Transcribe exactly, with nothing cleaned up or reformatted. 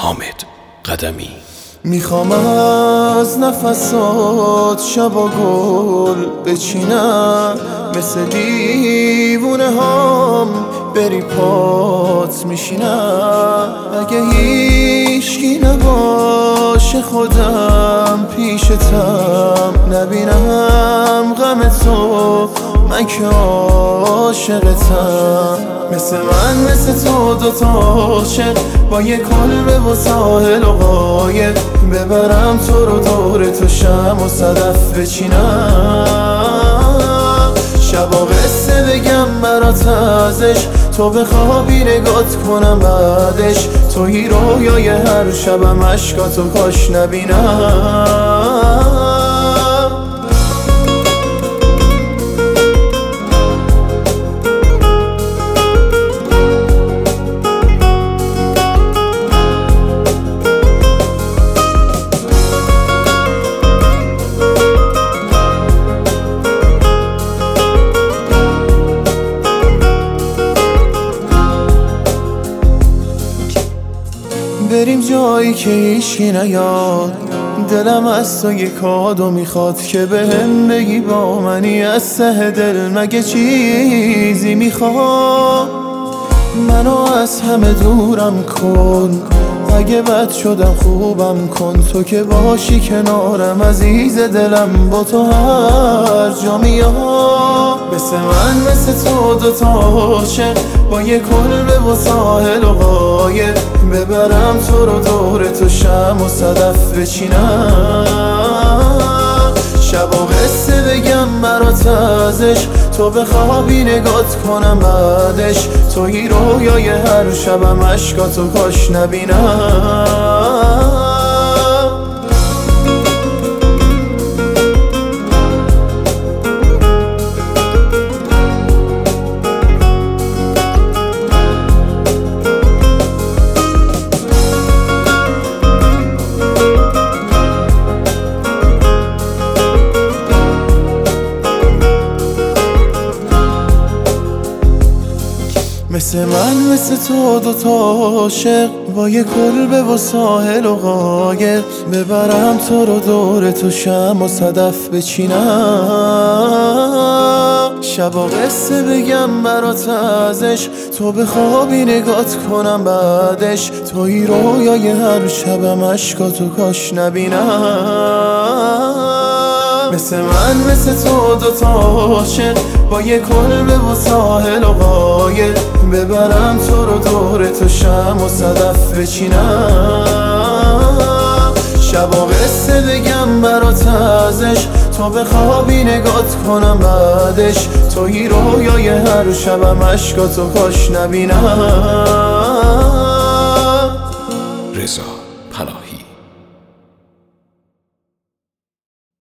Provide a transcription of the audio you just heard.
حامد قدمی. میخوام از نفسات شبا گل بچینم، مثل دیوونه هام بری پات میشینم. اگه هیچکی نباشه خودم پیشتم، نبینم غم تو من که عاشقتم. مثل من مثل تو دوتا عاشق با یه کلبه و ساحل و قایق، ببرم تو رو دور تو شم و صدف بچینم. شبا قصه بگم برات ازش، تو بخوابی نگات کنم بعدش. توی رویای هر شبم عشقاتو کاش نبینم. بریم جایی که هیچکی نیاد، دلم از تو یه کادو میخواد که بهم بگی با منی از ته دل مگه چیزی میخواد. منو از همه دورم کن، اگه بد شدم خوبم کن. تو که باشی کنارم عزیز دلم، با تو هر جا میام. مثل من مثل تو دوتا عاشق با یه کلبه و ساحل و قایق، ببرم تو رو دور تو شم و صدف بچینم. شبا قصه بگم برات ازش، تو بخوابی نگات کنم بعدش. توی رویای هر شبم عشقاتو کاش نبینم. مثل من مثل تو دوتا عاشق با یه کلبه و ساحل و قایق، ببرم تو رو دور تو شم و صدف بچینم. شبا قصه بگم برات ازش، تو بخوابی نگات کنم بعدش. توی رویای هر شبم عشقاتو کاش نبینم. مثل من مثل تو دوتا عاشق با یه کلبه و ساحل و قایق، ببرم تو رو دور تو شم و صدف بچینم. شبا قصه بگم برات ازش، تو بخوابی نگات کنم بعدش. توی رویای هر شبم عشقاتو کاش نبینم. رضا